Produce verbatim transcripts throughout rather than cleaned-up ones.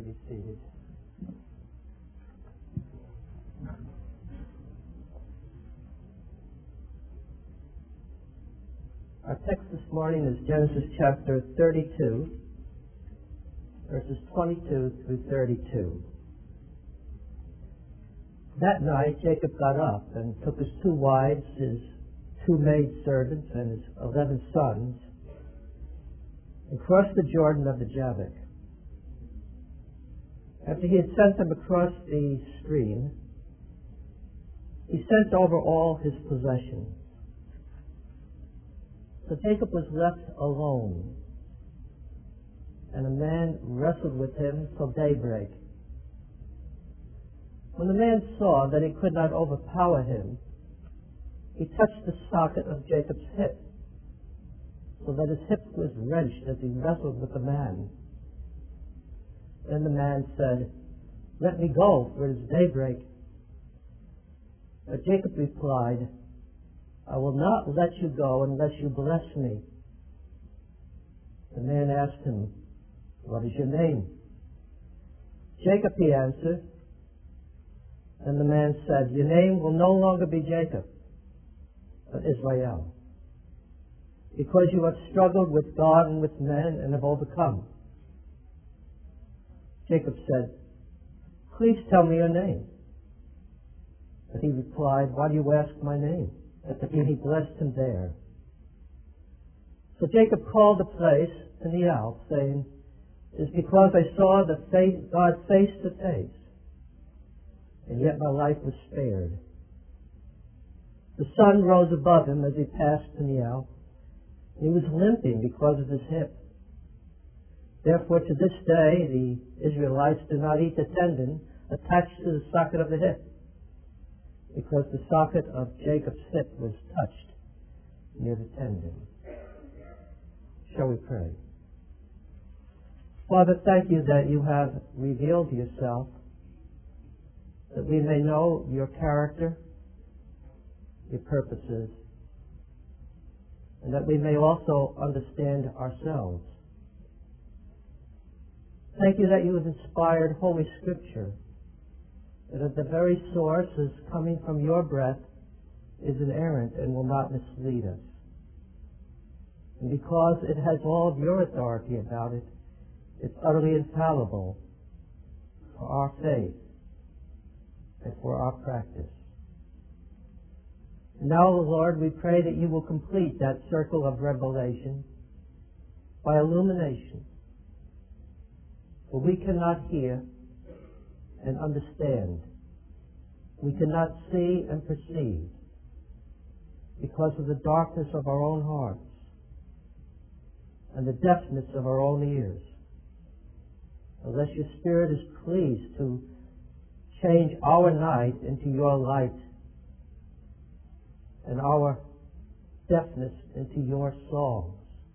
be seated. Our text this morning is Genesis chapter thirty-two, verses twenty-two through thirty-two. That night Jacob got up and took his two wives, his two maidservants, and his eleven sons, and crossed the Jordan of the Jabbok. After he had sent them across the stream, he sent over all his possessions. So Jacob was left alone, and a man wrestled with him till daybreak. When the man saw that he could not overpower him, he touched the socket of Jacob's hip, so that his hip was wrenched as he wrestled with the man. Then the man said, "Let me go, for it is daybreak." But Jacob replied, "I will not let you go unless you bless me." The man asked him, "What is your name?" "Jacob," he answered. And the man said, "Your name will no longer be Jacob, but Israel, because you have struggled with God and with men and have overcome." Jacob said, "Please tell me your name." But he replied, "Why do you ask my name?" And he blessed him there. So Jacob called the place Peniel, saying, "It is because I saw the face, God face to face, and yet my life was spared." The sun rose above him as he passed Peniel. He was limping because of his hip. Therefore, to this day, the Israelites do not eat the tendon attached to the socket of the hip, because the socket of Jacob's hip was touched near the tendon. Shall we pray? Father, thank you that you have revealed yourself, that we may know your character, your purposes, and that we may also understand ourselves. Thank you that you have inspired Holy Scripture, that at the very source is coming from your breath, is inerrant and will not mislead us. And because it has all of your authority about it, it's utterly infallible for our faith and for our practice. And now, Lord, we pray that you will complete that circle of revelation by illumination. For we cannot hear and understand. We cannot see and perceive because of the darkness of our own hearts and the deafness of our own ears. Unless your Spirit is pleased to change our night into your light and our deafness into your songs.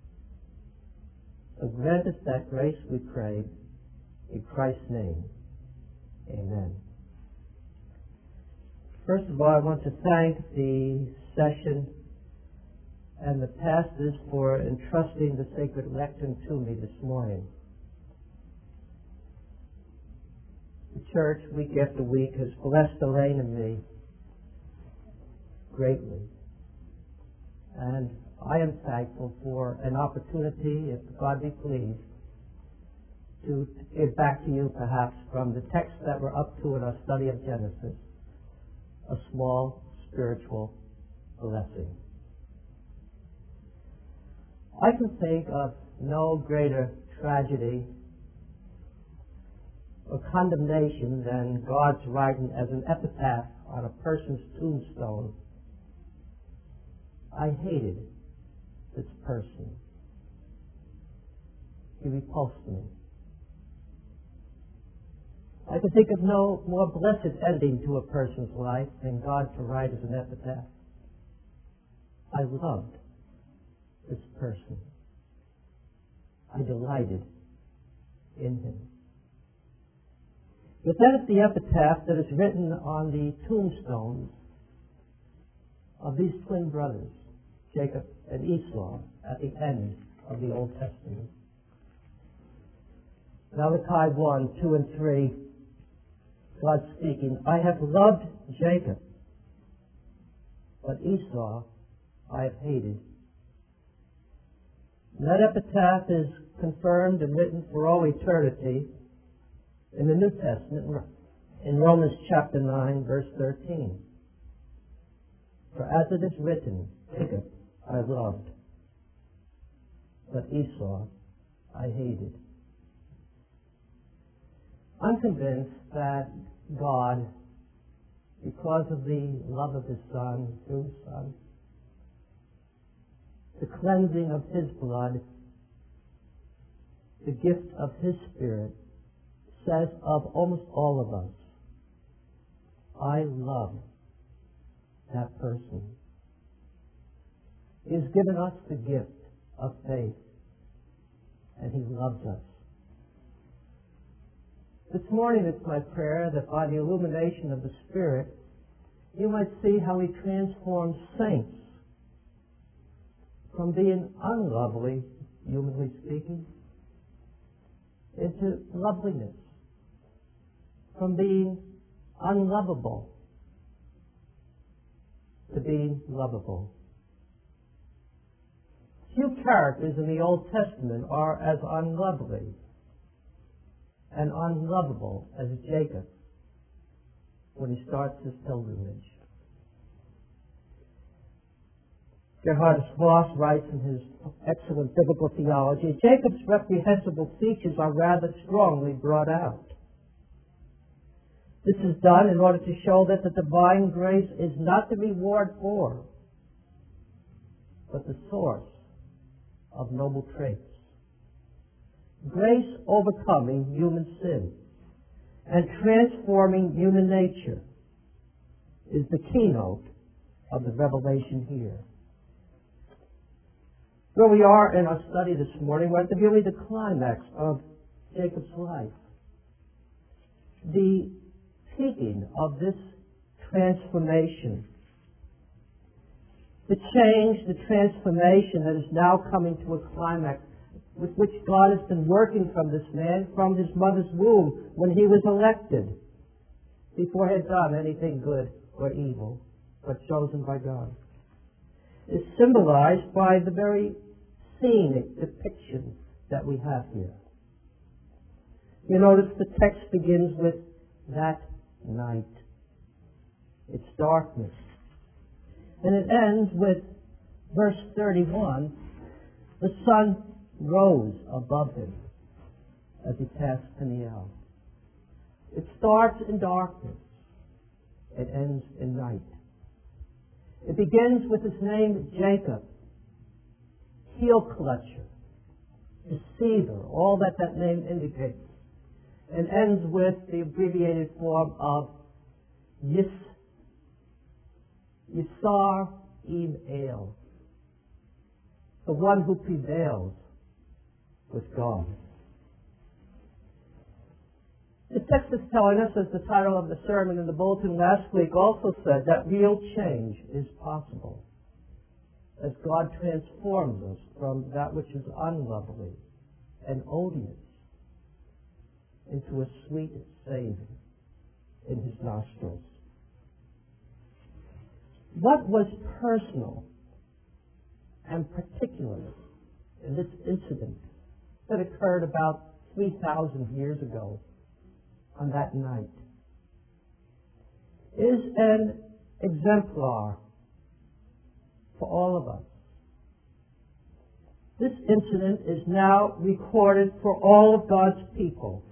So grant us that grace, we pray, in Christ's name. Amen. First of all, I want to thank the session and the pastors for entrusting the sacred lectern to me this morning. The church, week after week, has blessed Elaine and me greatly. And I am thankful for an opportunity, if God be pleased, to give back to you perhaps from the texts that we're up to in our study of Genesis, a small spiritual blessing. I can think of no greater tragedy or condemnation than God's writing as an epitaph on a person's tombstone, "I hated this person. He repulsed me." I can think of no more blessed ending to a person's life than God to write as an epitaph, "I loved this person. I delighted in him." But that is the epitaph that is written on the tombstones of these twin brothers, Jacob and Esau, at the end of the Old Testament. Malachi one, two and three, God speaking, I have loved Jacob, but Esau I have hated. And that epitaph is confirmed and written for all eternity in the New Testament, in Romans chapter nine, verse thirteen. For as it is written, Jacob I loved, but Esau I hated. I'm convinced that God, because of the love of His Son, through His Son, the cleansing of His blood, the gift of His Spirit, says of almost all of us, I love that person. He has given us the gift of faith, and He loves us. This morning it's my prayer that by the illumination of the Spirit, you might see how He transforms saints from being unlovely, humanly speaking, into loveliness, from being unlovable to being lovable. Few characters in the Old Testament are as unlovely and unlovable as Jacob when he starts his pilgrimage. Gerhardus Voss writes in his excellent biblical theology, Jacob's reprehensible features are rather strongly brought out. This is done in order to show that the divine grace is not the reward for, but the source of noble traits. Grace overcoming human sin and transforming human nature is the keynote of the revelation here. Where we are in our study this morning, we're at the really the climax of Jacob's life. The peaking of this transformation. The change, the transformation that is now coming to a climax, with which God has been working from this man from his mother's womb when he was elected, before he had done anything good or evil, but chosen by God, is symbolized by the very scenic depiction that we have here. You notice the text begins with that night. It's darkness. And it ends with verse thirty-one, the sun rose above him as he passed Peniel. It starts in darkness. It ends in night. It begins with his name Jacob, heel clutcher, deceiver, all that that name indicates, and ends with the abbreviated form of Yis, Yisar Im El, the one who prevails with God. The text is telling us, as the title of the sermon in the bulletin last week also said, that real change is possible as God transforms us from that which is unlovely and odious into a sweet savor in His nostrils. What was personal and particular in this incident that occurred about three thousand years ago on that night is an exemplar for all of us. This incident is now recorded for all of God's people.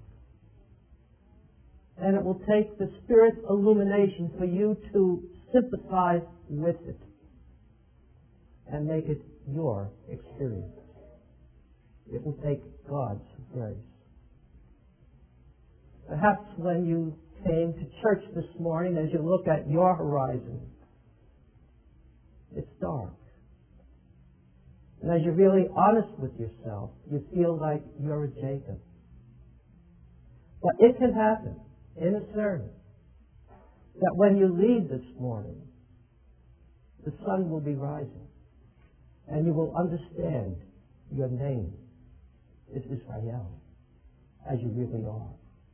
And it will take the Spirit's illumination for you to sympathize with it and make it your experience. It will take God's grace. Perhaps when you came to church this morning, as you look at your horizon, it's dark. And as you're really honest with yourself, you feel like you're a Jacob. But it can happen in a service that when you leave this morning, the sun will be rising and you will understand your name is Israel as you really are.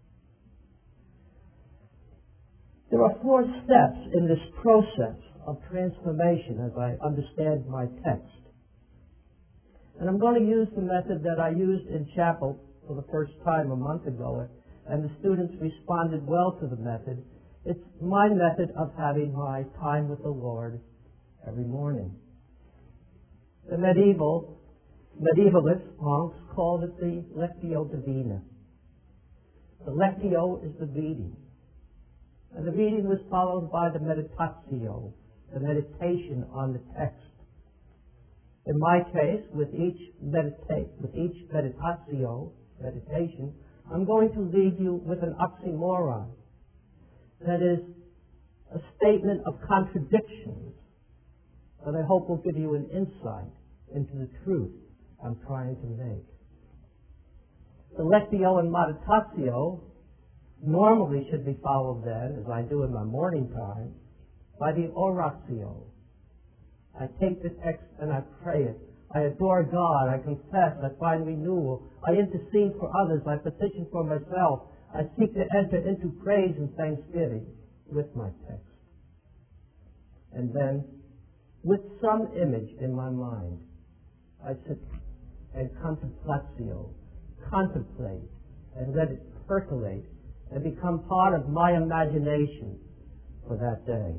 There are four steps in this process of transformation as I understand my text. And I'm going to use the method that I used in chapel for the first time a month ago, and the students responded well to the method. It's my method of having my time with the Lord every morning. The medieval, medievalist monks called it the Lectio Divina. The Lectio is the reading. And the reading was followed by the meditatio, the meditation on the text. In my case, with each meditate, with each meditatio, meditation, I'm going to leave you with an oxymoron. That is, a statement of contradictions that I hope will give you an insight into the truth I'm trying to make. The Lectio and meditatio normally should be followed then, as I do in my morning time, by the oratio. I take the text and I pray it. I adore God. I confess. I find renewal. I intercede for others. I petition for myself. I seek to enter into praise and thanksgiving with my text. And then, with some image in my mind, I sit and contemplatio, contemplate, and let it percolate and become part of my imagination for that day.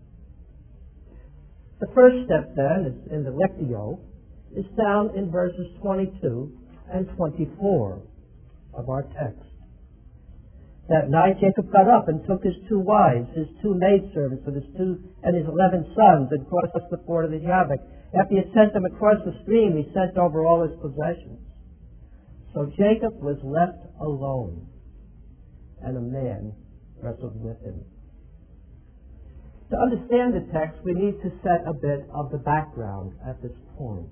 The first step then, is in the Lectio, is found in verses twenty-two and twenty-four of our text. That night Jacob got up and took his two wives, his two maidservants, and his two and his eleven sons, and crossed the ford of the Jabbok. After he had sent them across the stream, he sent over all his possessions. So Jacob was left alone, and a man wrestled with him. To understand the text, we need to set a bit of the background at this point.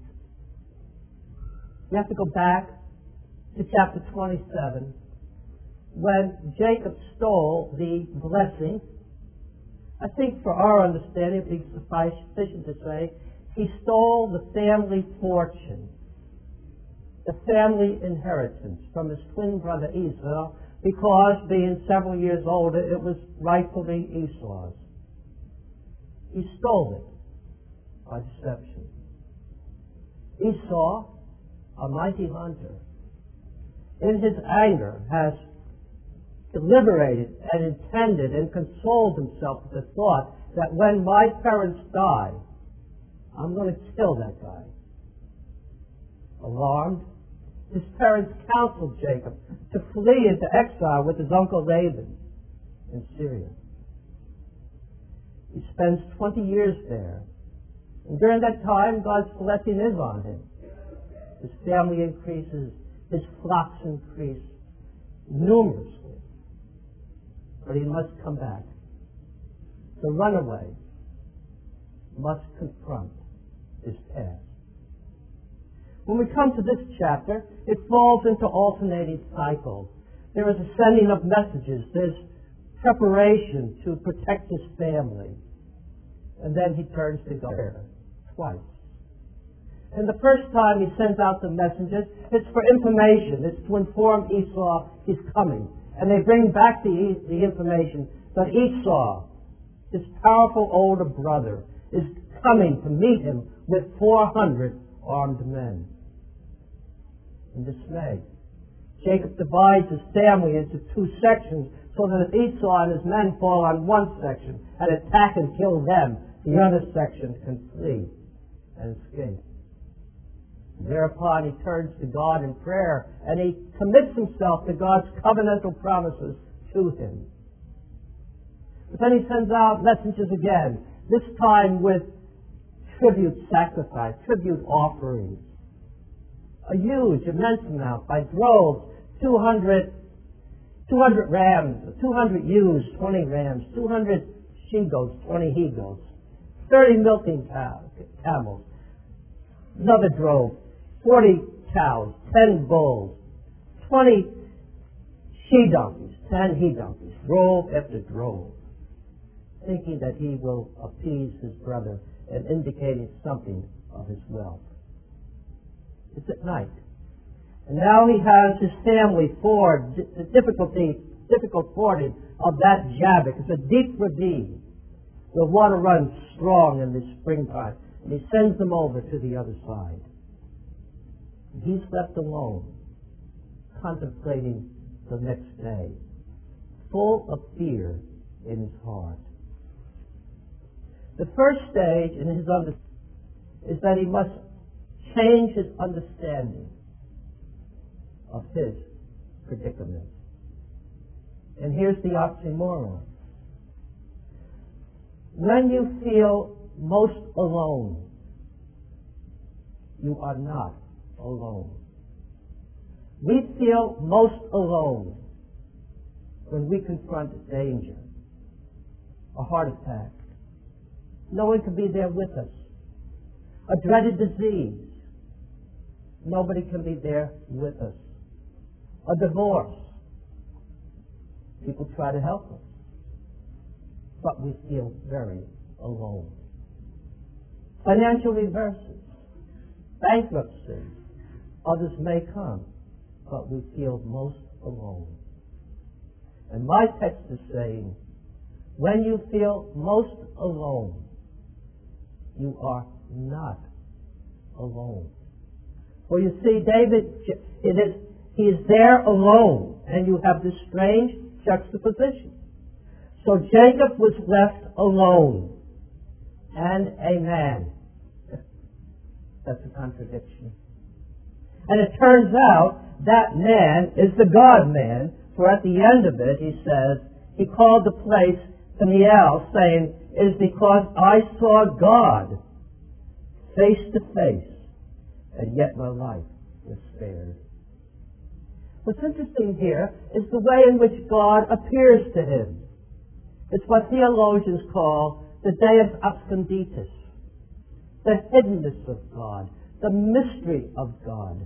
We have to go back to chapter twenty-seven, when Jacob stole the blessing. I think for our understanding, it would be sufficient to say, he stole the family fortune, the family inheritance from his twin brother Esau, because being several years older, it was rightfully Esau's. He stole it by deception. Esau, a mighty hunter, in his anger has deliberated and intended and consoled himself with the thought that when my parents die, I'm going to kill that guy. Alarmed, his parents counseled Jacob to flee into exile with his uncle Laban in Syria. He spends twenty years there. And during that time, God's blessing is on him. His family increases, his flocks increase numerously. But he must come back. The runaway must confront his past. When we come to this chapter, it falls into alternating cycles. There is a sending of messages. There's preparation to protect his family. And then he turns to God twice. And the first time he sends out the messengers, it's for information. It's to inform Esau he's coming. And they bring back the, the information that Esau, his powerful older brother, is coming to meet him with four hundred armed men. In dismay, Jacob divides his family into two sections so that if Esau and his men fall on one section and attack and kill them, the other section can flee and escape. Thereupon he turns to God in prayer and he commits himself to God's covenantal promises to him. But then he sends out messengers again, this time with tribute sacrifice, tribute offerings. A huge, immense amount by droves, two hundred, two hundred rams, two hundred ewes, twenty rams, two hundred she-goats, twenty he-goats, thirty milking cows, camels, another drove, forty cows, ten bulls, twenty she-donkeys, ten he-donkeys, drove after drove, thinking that he will appease his brother and indicating something of his wealth. It's at night. And now he has his family ford the difficulty, difficult fording of that Jabbok. It's a deep ravine. The water runs strong in the springtime. And he sends them over to the other side. He's left alone, contemplating the next day, full of fear in his heart. The first stage in his understanding is that he must change his understanding of his predicament. And here's the oxymoron. When you feel most alone, you are not alone. We feel most alone when we confront danger, a heart attack. No one can be there with us. A dreaded disease. Nobody can be there with us. A divorce. People try to help us, but we feel very alone. Financial reverses, bankruptcy, others may come, but we feel most alone. And my text is saying, when you feel most alone, you are not alone. For you see, David, it is, he is there alone, and you have this strange juxtaposition. So Jacob was left alone, and a man. That's a contradiction. And it turns out that man is the God-man, for at the end of it he says, he called the place Peniel, saying, it is because I saw God face to face, and yet my life was spared. What's interesting here is the way in which God appears to him. It's what theologians call the Deus absconditus, the hiddenness of God, the mystery of God.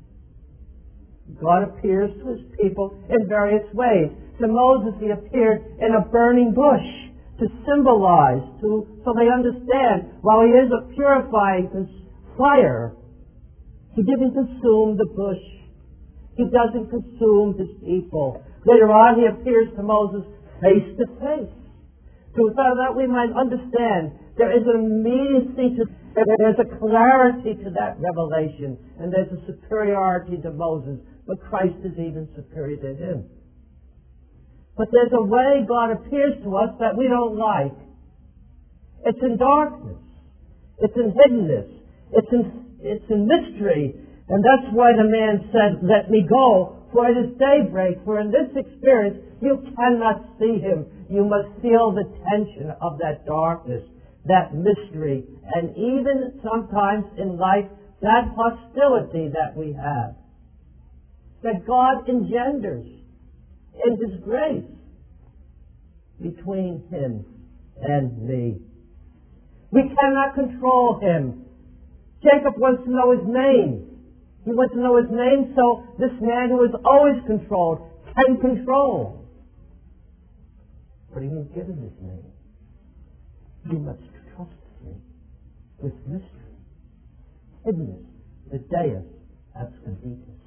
God appears to his people in various ways. To Moses he appeared in a burning bush to symbolize, to so they understand, while he is a purifying fire, he didn't consume the bush. He doesn't consume his people. Later on he appears to Moses face to face. So that we might understand there is an immediacy to, there's a clarity to that revelation, and there's a superiority to Moses, but Christ is even superior to him. But there's a way God appears to us that we don't like. It's in darkness. It's in hiddenness. It's in, it's in mystery. And that's why the man said, let me go, for it is daybreak. For in this experience, you cannot see him. You must feel the tension of that darkness, that mystery, and even sometimes in life, that hostility that we have, that God engenders in his grace between him and me. We cannot control him. Jacob wants to know his name. He wants to know his name, so this man who is always controlled can control. But he won't give him his name. You must trust me with mystery, hiddenness, the Deus absconditus.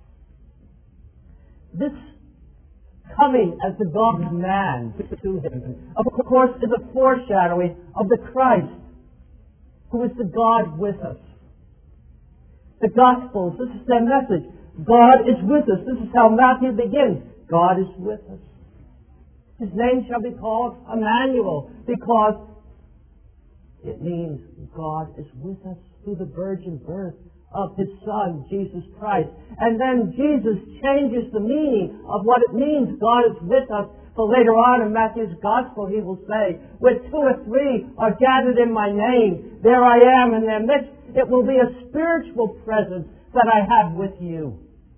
This coming as the God-man to him, of course, is a foreshadowing of the Christ, who is the God with us. The Gospels, this is their message. God is with us. This is how Matthew begins. God is with us. His name shall be called Emmanuel, because it means God is with us through the virgin birth of his Son, Jesus Christ. And then Jesus changes the meaning of what it means God is with us. For later on in Matthew's Gospel he will say, where two or three are gathered in my name, there I am in their midst. It will be a spiritual presence that I have with you.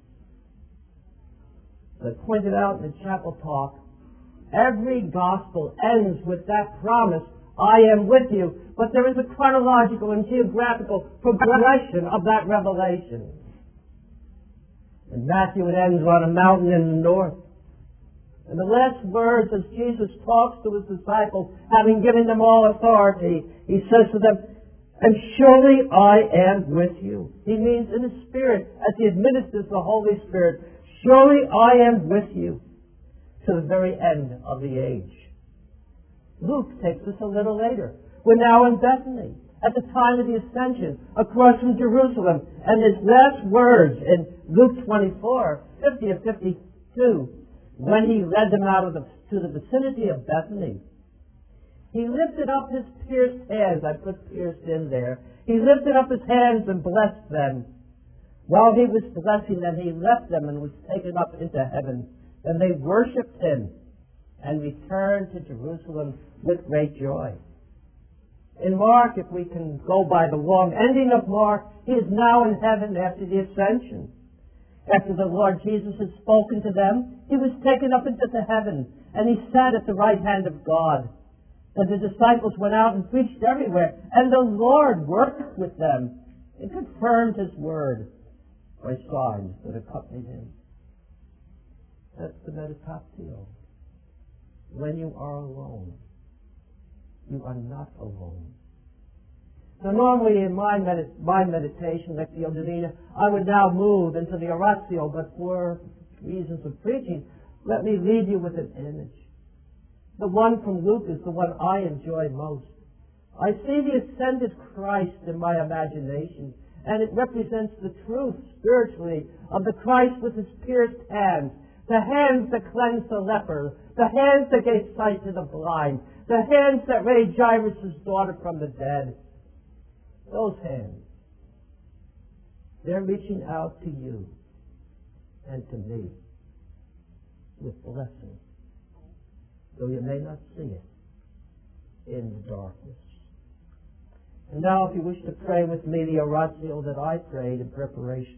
As I pointed out in the chapel talk, every Gospel ends with that promise, I am with you. But there is a chronological and geographical progression of that revelation. In Matthew it ends on a mountain in the north. And the last words as Jesus talks to his disciples, having given them all authority, he says to them, And surely I am with you. He means in the Spirit, as he administers the Holy Spirit, surely I am with you to the very end of the age. Luke takes us a little later. We're now in Bethany, at the time of the ascension, across from Jerusalem. And his last words in Luke twenty-four, fifty and fifty-two, when he led them out of the, to the vicinity of Bethany, he lifted up his pierced hands. I put pierced in there. He lifted up his hands and blessed them. While he was blessing them, he left them and was taken up into heaven. And they worshipped him and returned to Jerusalem with great joy. In Mark, if we can go by the long ending of Mark, he is now in heaven after the ascension. After the Lord Jesus had spoken to them, he was taken up into the heaven, and he sat at the right hand of God. And the disciples went out and preached everywhere, and the Lord worked with them and confirmed his word by signs that accompanied him. That's the meditatio. When you are alone, you are not alone. Now, normally in my, med- my meditation, Lectio Divina, I would now move into the oratio, but for reasons of preaching, let me leave you with an image. The one from Luke is the one I enjoy most. I see the ascended Christ in my imagination, and it represents the truth, spiritually, of the Christ with his pierced hands, the hands that cleansed the leper, the hands that gave sight to the blind, the hands that raised Jairus' daughter from the dead. Those hands, they're reaching out to you and to me with blessing, though you may not see it in the darkness. And now, if you wish to pray with me the oratio that I prayed in preparation.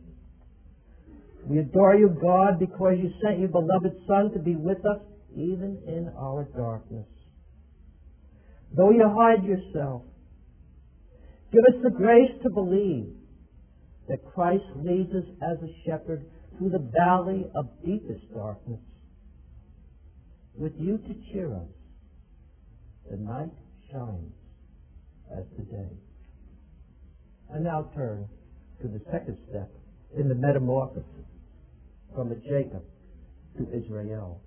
We adore you, God, because you sent your beloved Son to be with us even in our darkness. Though you hide yourself, give us the grace to believe that Christ leads us as a shepherd through the valley of deepest darkness. With you to cheer us, the night shines as the day. I now turn to the second step in the metamorphosis from a Jacob to Israel.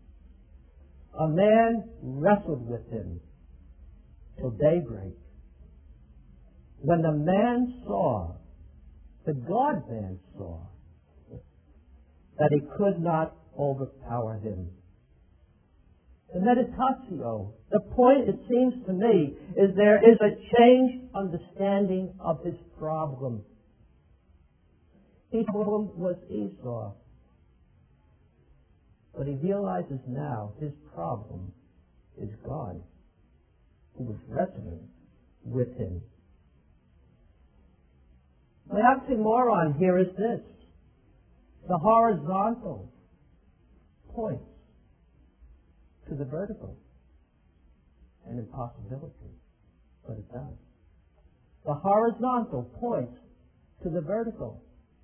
A man wrestled with him till daybreak. When the man saw, the God-man saw, that he could not overpower him. The meditatio, the point, it seems to me, is there is a changed understanding of his problem. His problem was Esau. But he realizes now his problem is God, who was wrestling with him. My oxymoron here is this. The horizontal points to the vertical. An impossibility, but it does. The horizontal points to the vertical.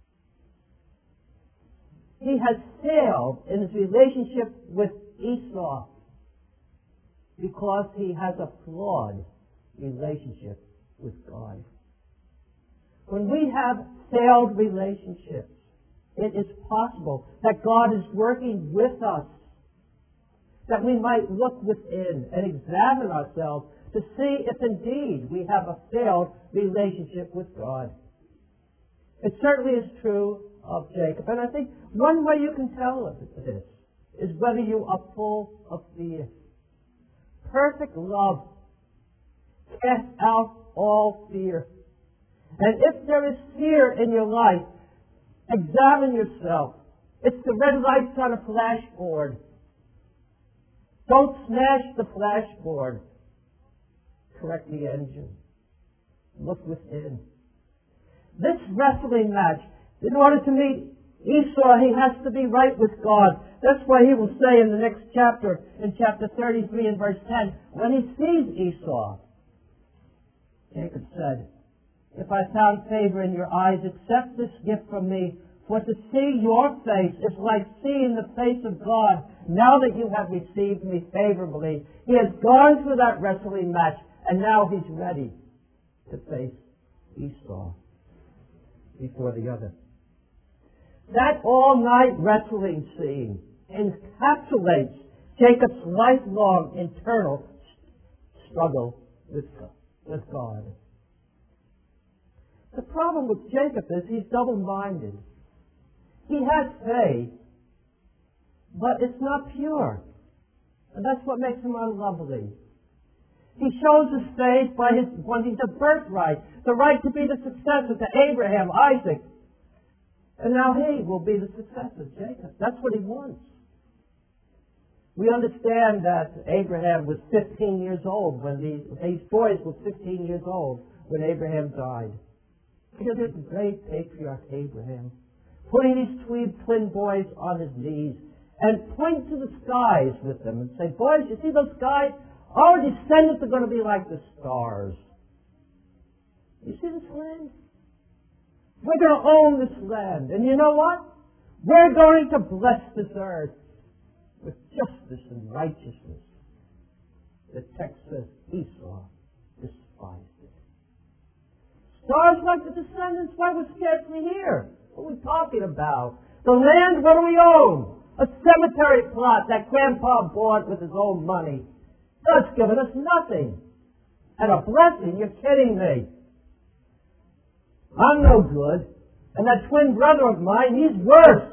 He has failed in his relationship with Esau because he has a flawed relationship with God. When we have failed relationships, it is possible that God is working with us, that we might look within and examine ourselves to see if indeed we have a failed relationship with God. It certainly is true of Jacob. And I think one way you can tell of this is whether you are full of fear. Perfect love casts out all fear. And if there is fear in your life, examine yourself. It's the red lights on a flashboard. Don't smash the flashboard. Correct the engine. Look within. This wrestling match, in order to meet Esau, he has to be right with God. That's why he will say in the next chapter, in chapter thirty-three and verse ten, when he sees Esau, Jacob said, "If I found favor in your eyes, accept this gift from me, for to see your face is like seeing the face of God. Now that you have received me favorably." He has gone through that wrestling match, and now he's ready to face Esau before the other. That all-night wrestling scene encapsulates Jacob's lifelong internal struggle with with God. The problem with Jacob is he's double-minded. He has faith, but it's not pure. And that's what makes him unlovely. He shows his faith by his wanting the birthright, the right to be the successor to Abraham, Isaac. And now he will be the successor, Jacob. That's what he wants. We understand that Abraham was fifteen years old when these, these boys were fifteen years old when Abraham died. Look at the great patriarch Abraham, putting these twin, twin boys on his knees and point to the skies with them and say, boys, you see those skies? Our descendants are going to be like the stars. You see this land? We're going to own this land. And you know what? We're going to bless this earth with justice and righteousness. The text says Esau despised it. Stars like the descendants, why was scarcely here? What are we talking about? The land, what do we own? A cemetery plot that Grandpa bought with his own money. God's given us nothing. And a blessing, you're kidding me. I'm no good. And that twin brother of mine, he's worse.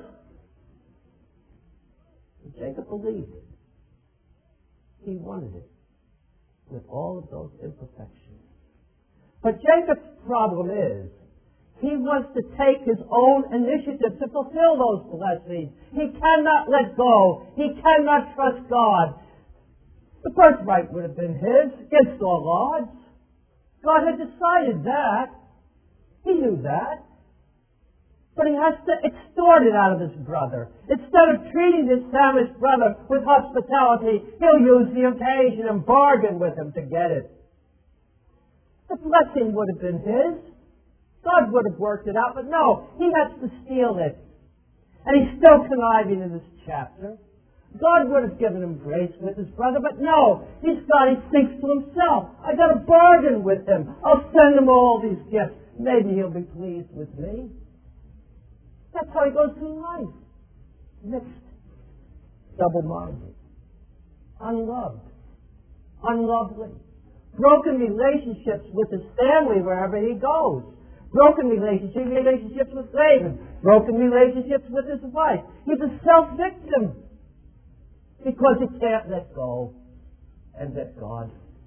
And Jacob believed it. He wanted it with all of those imperfections. But Jacob's problem is, he wants to take his own initiative to fulfill those blessings. He cannot let go. He cannot trust God. The birthright would have been his against all odds. God had decided that. He knew that. But he has to extort it out of his brother. Instead of treating his famished brother with hospitality, he'll use the occasion and bargain with him to get it. The blessing would have been his. God would have worked it out, but no, he has to steal it. And he's still conniving in this chapter. God would have given him grace with his brother, but no, he's got, he thinks to himself, I got a bargain with him. I'll send him all these gifts. Maybe he'll be pleased with me. That's how he goes through life. Mixed, double-minded, unloved, unlovely. Broken relationships with his family wherever he goes. Broken relationships, relationships with Laban. Broken relationships with his wife. He's a self-victim because he can't let go and let God.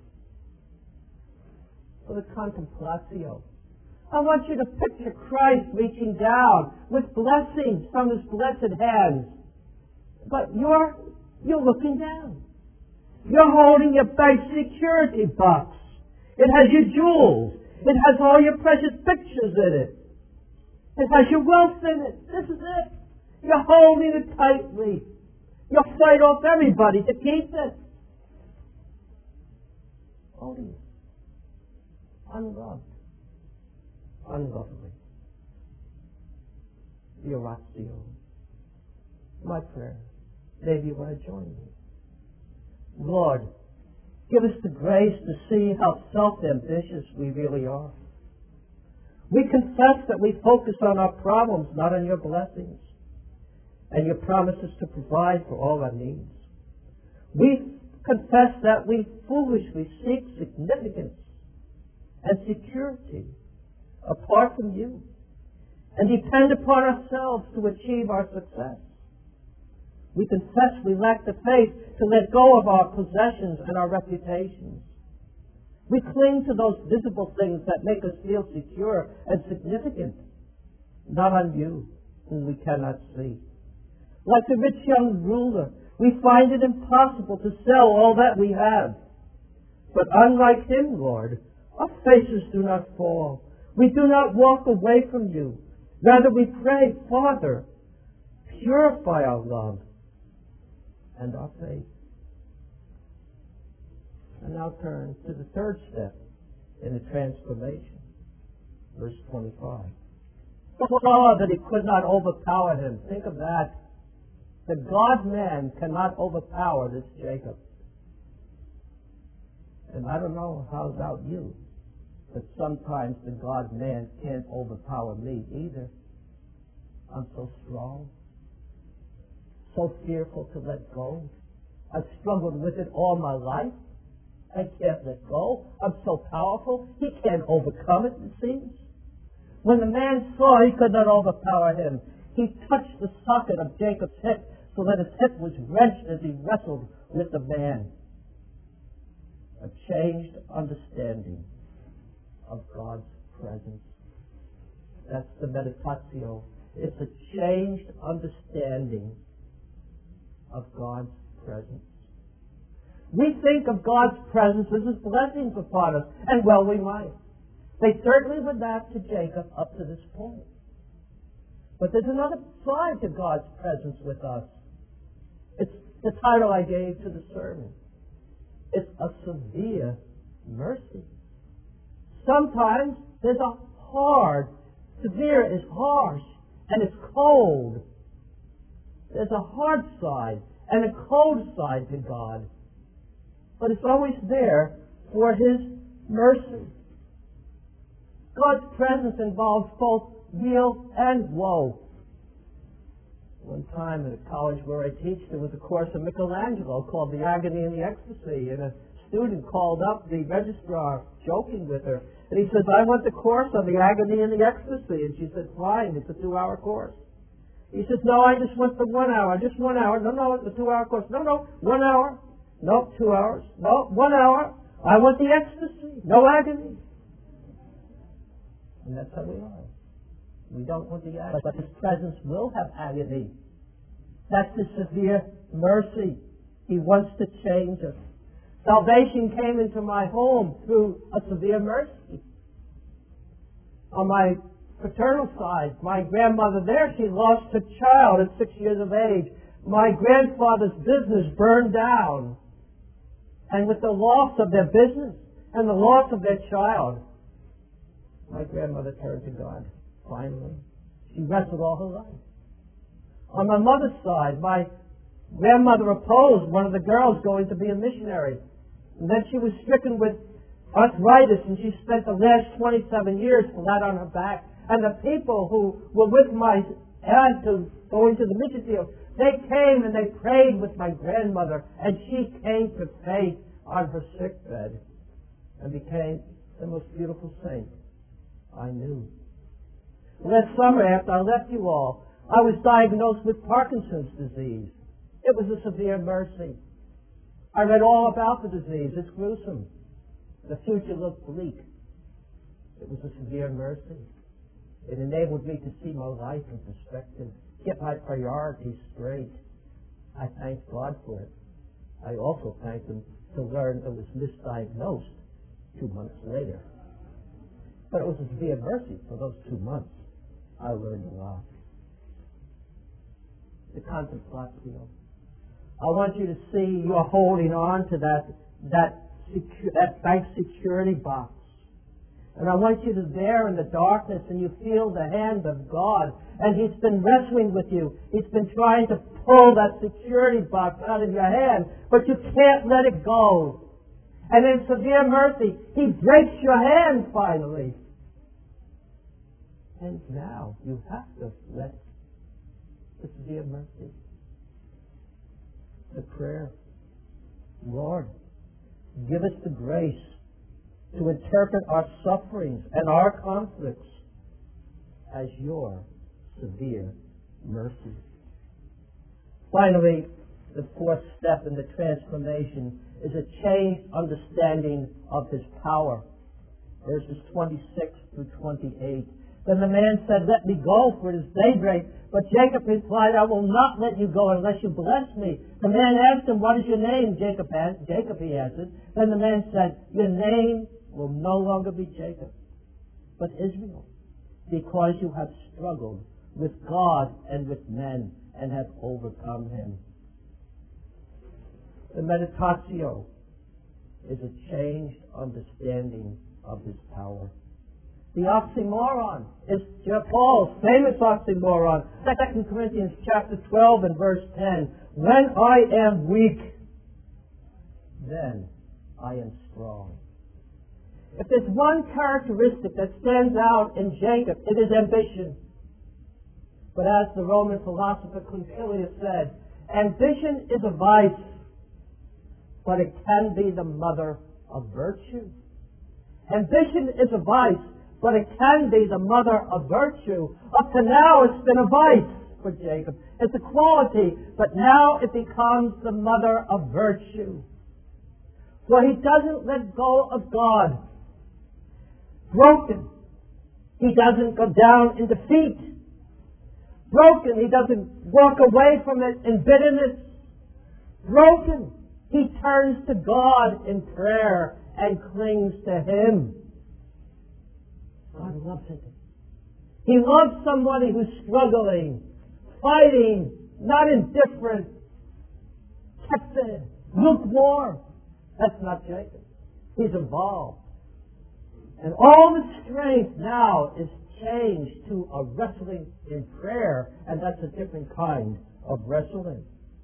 For the contemplatio, I want you to picture Christ reaching down with blessings from his blessed hands. But you're, you're looking down. You're holding your bank security box. It has your jewels. It has all your precious pictures in it. It has your wealth in it. This is it. You're holding it tightly. You'll fight off everybody to keep it. Holding it. Unloved. Unlovely. The oratio. My prayer. Maybe you want to join me. Lord, give us the grace to see how self-ambitious we really are. We confess that we focus on our problems, not on your blessings, and your promises to provide for all our needs. We confess that we foolishly seek significance and security apart from you and depend upon ourselves to achieve our success. We confess we lack the faith to let go of our possessions and our reputations. We cling to those visible things that make us feel secure and significant, not on you, whom we cannot see. Like the rich young ruler, we find it impossible to sell all that we have. But unlike him, Lord, our faces do not fall. We do not walk away from you. Rather, we pray, Father, purify our love and our faith. And now turn to the third step in the transformation. Verse twenty-five. Oh, that he could not overpower him. Think of that. The God-man cannot overpower this Jacob. And I don't know how about you, But sometimes the God-man can't overpower me either. I'm so strong, so fearful to let go. I've struggled with it all my life. I can't let go. I'm so powerful. He can't overcome it, it seems. When the man saw he could not overpower him, he touched the socket of Jacob's hip so that his hip was wrenched as he wrestled with the man. A changed understanding of God's presence. That's the meditatio. It's a changed understanding of God's presence. We think of God's presence as His blessings upon us, and well we might. They certainly were that to Jacob up to this point. But there's another side to God's presence with us. It's the title I gave to the sermon. It's a severe mercy. Sometimes there's a hard, severe is harsh, and it's cold. There's a hard side and a cold side to God. But it's always there for His mercy. God's presence involves both weal and woe. One time at a college where I teach, there was a course of Michelangelo called The Agony and the Ecstasy, and a student called up the registrar, joking with her, and he says, I want the course on the agony and the ecstasy. And she said, fine, it's a two-hour course. He says, no, I just want the one hour, just one hour. No, no, it's a two-hour course. No, no, one hour. No, two hours. No, one hour. I want the ecstasy, no agony. And that's how we are. We don't want the agony, but His presence will have agony. That's His severe mercy. He wants to change us. Salvation came into my home through a severe mercy. On my paternal side, my grandmother there, she lost her child at six years of age. My grandfather's business burned down. And with the loss of their business and the loss of their child, my grandmother turned to God, finally. She wrestled all her life. On my mother's side, my grandmother opposed one of the girls going to be a missionary. And then she was stricken with arthritis, and she spent the last twenty-seven years flat on her back. And the people who were with my aunt to go into the mission field, they came and they prayed with my grandmother, and she came to faith on her sick bed and became the most beautiful saint I knew. Last summer, after I left you all, I was diagnosed with Parkinson's disease. It was a severe mercy. I read all about the disease. It's gruesome. The future looked bleak. It was a severe mercy. It enabled me to see my life in perspective, get my priorities straight. I thank God for it. I also thank Him to learn it was misdiagnosed two months later. But it was a severe mercy for those two months. I learned a lot. The contemplatio. I want you to see you're holding on to that that secu- that bank security box. And I want you to there in the darkness and you feel the hand of God. And He's been wrestling with you. He's been trying to pull that security box out of your hand. But you can't let it go. And in severe mercy, He breaks your hand finally. And now you have to let the severe mercy. The prayer. Lord, give us the grace to interpret our sufferings and our conflicts as your severe mercy. Finally, the fourth step in the transformation is a changed understanding of His power. Verses twenty-six through twenty-eight. Then the man said, let me go, for it is daybreak. But Jacob replied, I will not let you go unless you bless me. The man asked him, what is your name? Jacob, asked, Jacob he answered. Then the man said, your name will no longer be Jacob, but Israel, because you have struggled with God and with men and have overcome him. The meditatio is a changed understanding of His power. The oxymoron is Paul's famous oxymoron. Second Corinthians chapter twelve and verse ten. When I am weak, then I am strong. If there's one characteristic that stands out in Jacob, it is ambition. But as the Roman philosopher Quintilius said, ambition is a vice, but it can be the mother of virtue. Ambition is a vice, but it can be the mother of virtue. Up to now, it's been a vice for Jacob. It's a quality, but now it becomes the mother of virtue. For he doesn't let go of God. Broken, he doesn't go down in defeat. Broken, he doesn't walk away from it in bitterness. Broken, he turns to God in prayer and clings to Him. God loves it. He loves somebody who's struggling, fighting, not indifferent, tepid, lukewarm. That's not Jacob. He's involved. And all the strength now is changed to a wrestling in prayer, and that's a different kind of wrestling.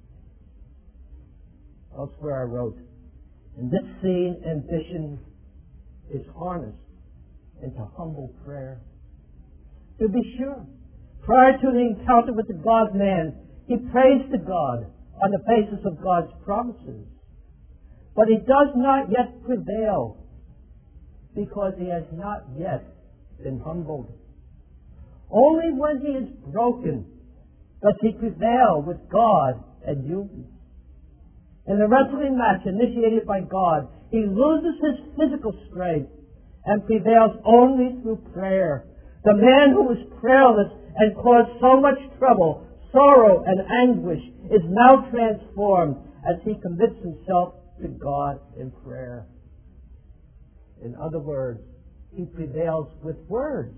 Elsewhere I wrote, in this scene, ambition is harnessed into humble prayer. To be sure, prior to the encounter with the God-man, he prays to God on the basis of God's promises. But he does not yet prevail because he has not yet been humbled. Only when he is broken does he prevail with God and you. In the wrestling match initiated by God, he loses his physical strength and prevails only through prayer. The man who was prayerless and caused so much trouble, sorrow, and anguish is now transformed as he commits himself to God in prayer. In other words, he prevails with words,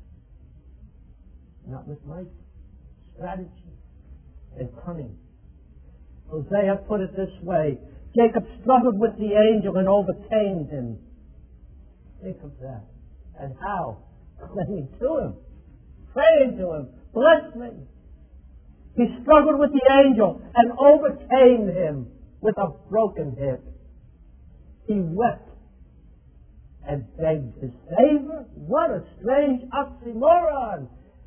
not with might, strategy, and cunning. Hosea put it this way: Jacob struggled with the angel and overcame him. Think of that. And how? Clinging to him, praying to him, bless me. He struggled with the angel and overcame him with a broken hip. He wept and begged his favor. What a strange oxymoron!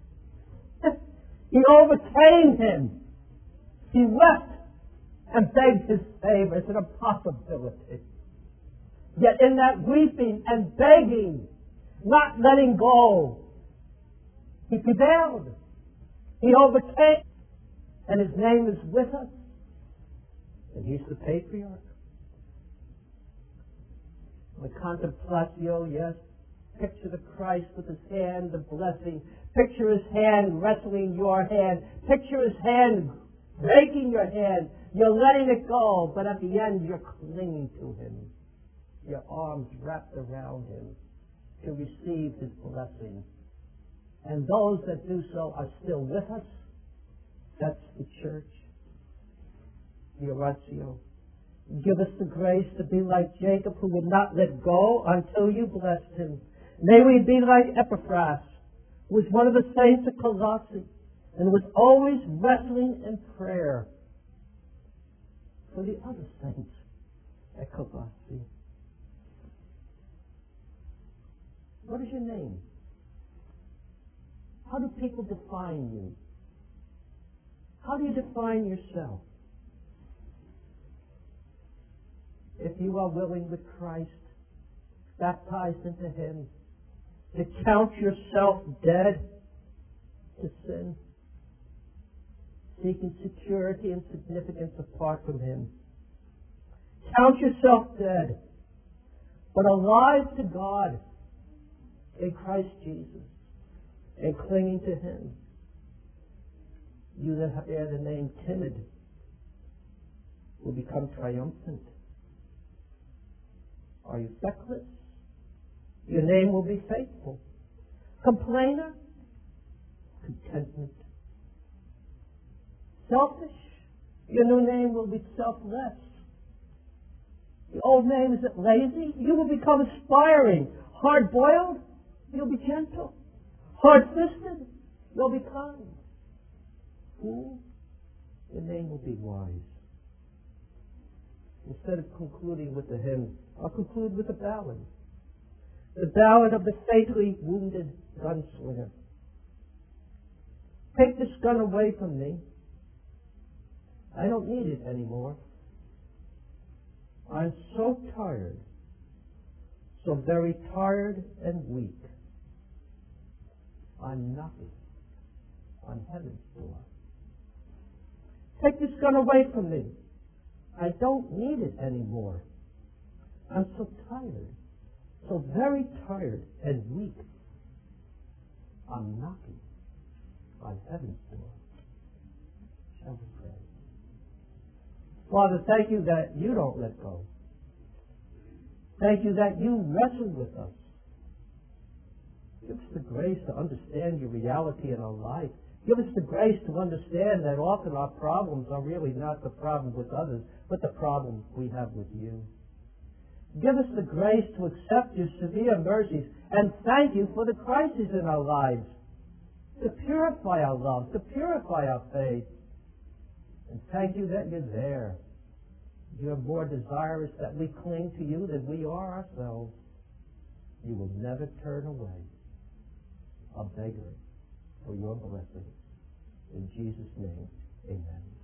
He overcame him. He wept and begged his favor. It's an impossibility. Yet in that weeping and begging, not letting go, he prevailed. He overcame. And his name is with us. And he's the patriarch. The contemplatio, yes. Picture the Christ with his hand, the blessing. Picture his hand wrestling your hand. Picture his hand breaking your hand. You're letting it go, but at the end you're clinging to him. Your arms wrapped around him to receive his blessing. And those that do so are still with us. That's the church. The Oratio. Give us the grace to be like Jacob, who would not let go until you blessed him. May we be like Epaphras, who was one of the saints of Colossae, and was always wrestling in prayer for the other saints at Colossae. What is your name? How do people define you? How do you define yourself? If you are willing with Christ, baptized into Him, to count yourself dead to sin, seeking security and significance apart from Him. Count yourself dead, but alive to God in Christ Jesus and clinging to Him. You that bear the name timid will become triumphant. Are you feckless? Your name will be faithful. Complainer? Contentment. Selfish? Your new name will be selfless. The old name, is it lazy? You will become aspiring. Hard-boiled? You'll be gentle. Hard-fisted? You'll be kind. Fool? Your name will be wise. Instead of concluding with the hymn, I'll conclude with a ballad. The ballad of the fatally wounded gunslinger. Take this gun away from me. I don't need it anymore. I'm so tired, so very tired and weak. I'm knocking on heaven's door. Take this gun away from me. I don't need it anymore. I'm so tired, so very tired and weak. I'm knocking on heaven's door. Shall we pray? Father, thank you that you don't let go. Thank you that you wrestle with us. Give us the grace to understand your reality in our life. Give us the grace to understand that often our problems are really not the problem with others, but the problem we have with you. Give us the grace to accept your severe mercies, and thank you for the crises in our lives, to purify our love, to purify our faith. And thank you that you're there. You're more desirous that we cling to you than we are ourselves. You will never turn away a beggar for your blessing. In Jesus' name, amen.